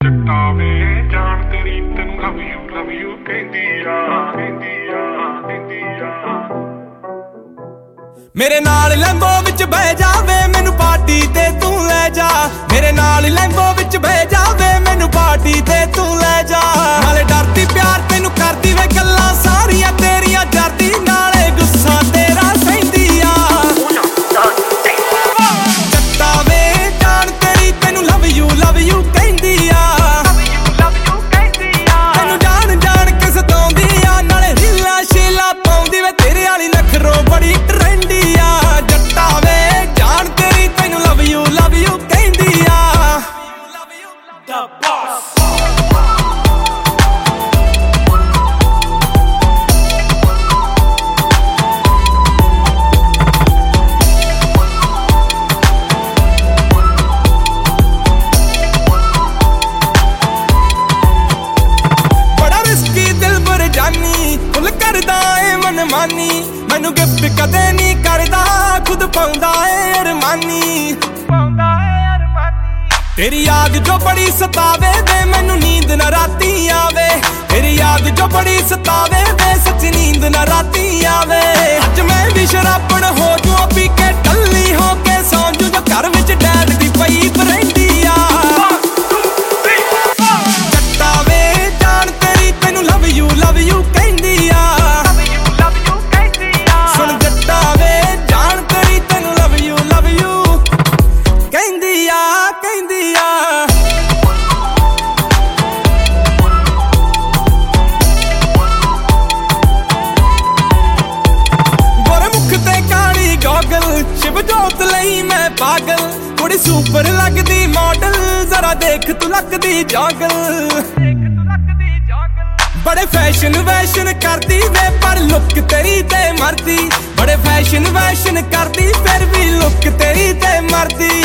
ਜੱਟਾਵੇ ਜਾਣ ਤੇਰੀ ਤੈਨੂੰ ਲਵ ਯੂ ਕਹਿੰਦੀ ਆ ਮੇਰੇ ਨਾਲ ਲੈਂਬੋ ਵਿੱਚ ਬਹਿ ਜਾਵੇ ਮੈਨੂੰ ਪਾਰਟੀ ਤੇ ਤੂੰ ਲੈ ਜਾ। ਮੇਰੇ ਨਾਲ ਲੈਂਬੋ ਵਿੱਚ ਬਹਿ ਜਾਵੇ ਮੈਨੂੰ ਪਾਰਟੀ ਤੇ ਤੂੰ ਲੈ ਜਾ। ਨਾਲੇ ਡਰਦੀ ਪਿਆਰ ਤੈਨੂੰ ਕਰਦੀ ਵੇ ਗੱਲਾਂ ਸਾਰੀਆਂ ਤੇਰੀਆਂ ਜਰਦੀ ਨਾਲੇ ਗੁੱਸਾ ਤੇਰਾ ਸਹਿੰਦੀ ਆ। ਜੱਟਾ ਵੇ ਜਾਣ ਤੇਰੀ ਤੈਨੂੰ ਲਵ ਯੂ ਕਹਿੰਦੀ ਆ। ਤੈਨੂੰ ਜਾਣ ਜਾਣ ਕੇ ਸਤਾਉਂਦੀ ਆ ਨਾਲੇ ਰੀਲਾਂ ਸ਼ੀਲਾਂ ਪਾਉਂਦੀ ਵੇ ਤੇਰੇ ਵਾਲੀ ਨਖਰੋਂ ਬੜੀ ਟਰੈਂਡੀ ਆ। ਜੱਟਾ ਵੇ ਜਾਣ ਤੇਰੀ ਤੈਨੂੰ ਲਵ ਯੂ ਕਹਿੰਦੀ ਆ। The boss ਫੁੱਲ ਕਰਦਾ ਏ ਮਨਮਾਨੀ ਮੈਨੂੰ ਗਿਫਟ ਕਦੇ ਨਹੀਂ ਕਰਦਾ ਖੁਦ ਪਾਉਂਦਾ ਏ ਅਰਮਾਨੀ। ਤੇਰੀ ਯਾਦ ਜੋ ਬੜੀ ਸਤਾਵੇ ਵੇ ਮੈਨੂੰ ਨੀਂਦ ਨਾ ਰਾਤੀ ਆਵੇ। ਤੇਰੀ ਯਾਦ ਜੋ ਬੜੀ ਸਤਾਵੇ ਵੇ ਸੱਚ ਨੀਂਦ ਨਾ ਰਾਤੀ ਆਵੇ। ਅੱਜ ਮੈਂ ਵੀ ਸ਼ਰਾਬਣ ਹੋ ਜੂ ਪੀ ਕੇ ਟੱਲੀ ਹੋ ਕੇ ਸੌਂ ਜੂ ਜੋ ਘਰ ਵਿੱਚ ਡੈਡ ਦੀ ਪਈ ਰਹਿੰਦੀ ਆ। ਜੱਟਾ ਵੇ ਜਾਣ ਤੇਰੀ ਤੈਨੂੰ ਲਵ ਯੂ ਕਹਿੰਦੀ ਆ। ਸੁਣ ਜੱਟਾ ਵੇ ਜਾਣ ਤੇਰੀ ਤੈਨੂੰ ਲਵ ਯੂ ਕਹਿੰਦੀ ਆ। ਗੋਰੇ ਮੁਖ ਤੇ ਕਾਲੀ ਗੋਗਲ ਸ਼ਿਵ ਜੋਤ ਲਈ ਮੈਂ ਪਾਗਲ। ਕੁੜੀ ਸੁਪਰ ਲੱਗਦੀ ਮਾਡਲ ਜ਼ਰਾ ਦੇਖ ਤੂੰ ਲੱਗਦੀ ਜਾਗਲ। ਬੜੇ ਫੈਸ਼ਨ ਕਰਦੀ ਵੇ ਪਰ ਲੁੱਕ ਤੇਰੀ ਤੇ ਮਰਦੀ। ਬੜੇ ਫੈਸ਼ਨ ਕਰਦੀ ਫਿਰ ਵੀ ਲੁੱਕ ਤੇਰੀ ਤੇ ਮਰਦੀ।